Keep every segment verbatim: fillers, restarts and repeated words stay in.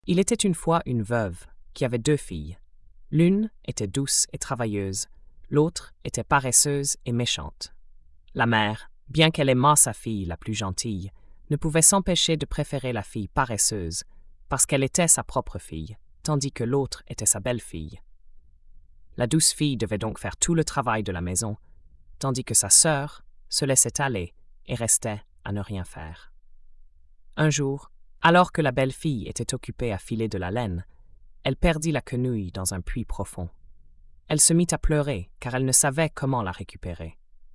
Il était une fois une veuve qui avait deux filles. L'une était douce et travailleuse, l'autre était paresseuse et méchante. La mère, bien qu'elle aimât sa fille la plus gentille, ne pouvait s'empêcher de préférer la fille paresseuse, parce qu'elle était sa propre fille, tandis que l'autre était sa belle-fille. La douce fille devait donc faire tout le travail de la maison, tandis que sa sœur se laissait aller et restait à ne rien faire. Un jour, alors que la belle-fille était occupée à filer de la laine, elle perdit la quenouille dans un puits profond. Elle se mit à pleurer car elle ne savait comment la récupérer.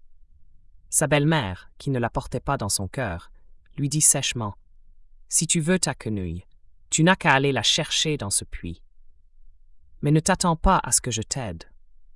Sa belle-mère, qui ne la portait pas dans son cœur, lui dit sèchement « Si tu veux ta quenouille, tu n'as qu'à aller la chercher dans ce puits. Mais ne t'attends pas à ce que je t'aide. »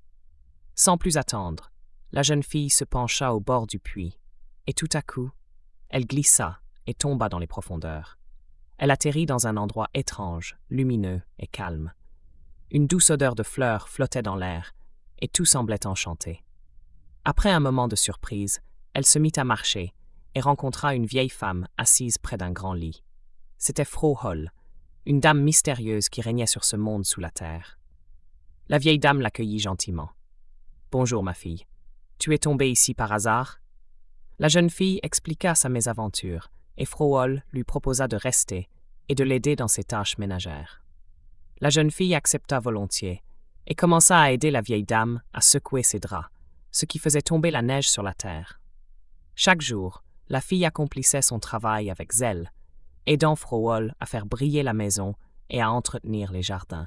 Sans plus attendre, la jeune fille se pencha au bord du puits, et tout à coup, elle glissa et tomba dans les profondeurs. Elle atterrit dans un endroit étrange, lumineux et calme. Une douce odeur de fleurs flottait dans l'air, et tout semblait enchanté. Après un moment de surprise, elle se mit à marcher et rencontra une vieille femme assise près d'un grand lit. C'était Frohol, une dame mystérieuse qui régnait sur ce monde sous la terre. La vieille dame l'accueillit gentiment. « Bonjour, ma fille. Tu es tombée ici par hasard ?» La jeune fille expliqua sa mésaventure, et Frohol lui proposa de rester et de l'aider dans ses tâches ménagères. La jeune fille accepta volontiers et commença à aider la vieille dame à secouer ses draps, ce qui faisait tomber la neige sur la terre. Chaque jour, la fille accomplissait son travail avec zèle, aidant Frohol à faire briller la maison et à entretenir les jardins.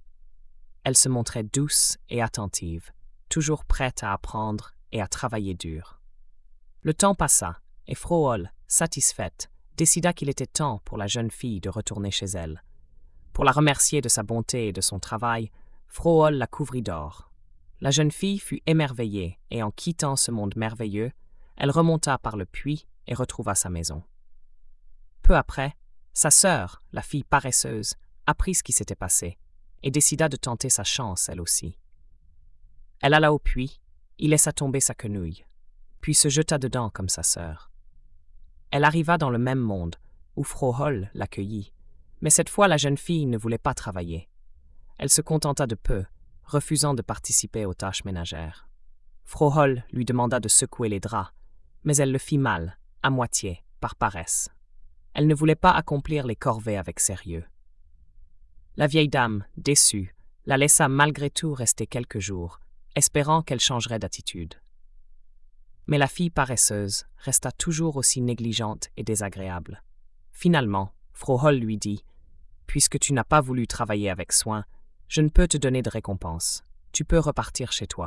Elle se montrait douce et attentive, toujours prête à apprendre et à travailler dur. Le temps passa, et Frohol, satisfaite, décida qu'il était temps pour la jeune fille de retourner chez elle. Pour la remercier de sa bonté et de son travail, Frohol la couvrit d'or. La jeune fille fut émerveillée, et en quittant ce monde merveilleux, elle remonta par le puits et retrouva sa maison. Peu après, sa sœur, la fille paresseuse, apprit ce qui s'était passé, et décida de tenter sa chance elle aussi. Elle alla au puits, y laissa tomber sa quenouille, puis se jeta dedans comme sa sœur. Elle arriva dans le même monde, où Frohol l'accueillit, mais cette fois la jeune fille ne voulait pas travailler. Elle se contenta de peu, refusant de participer aux tâches ménagères. Frohol lui demanda de secouer les draps, mais elle le fit mal, à moitié, par paresse. Elle ne voulait pas accomplir les corvées avec sérieux. La vieille dame, déçue, la laissa malgré tout rester quelques jours, espérant qu'elle changerait d'attitude. Mais la fille paresseuse resta toujours aussi négligente et désagréable. Finalement, Frohol lui dit « Puisque tu n'as pas voulu travailler avec soin, je ne peux te donner de récompense. Tu peux repartir chez toi. »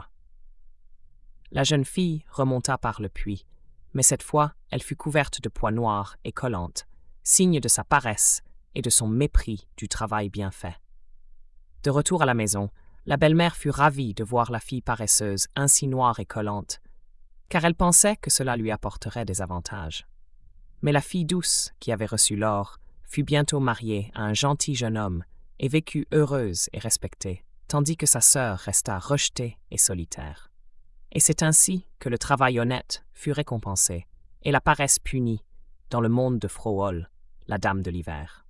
La jeune fille remonta par le puits, mais cette fois, elle fut couverte de pois noirs et collante, signe de sa paresse et de son mépris du travail bien fait. De retour à la maison, la belle-mère fut ravie de voir la fille paresseuse ainsi noire et collante, car elle pensait que cela lui apporterait des avantages. Mais la fille douce, qui avait reçu l'or, fut bientôt mariée à un gentil jeune homme et vécut heureuse et respectée, tandis que sa sœur resta rejetée et solitaire. Et c'est ainsi que le travail honnête fut récompensé et la paresse punie dans le monde de Frohol, la dame de l'hiver.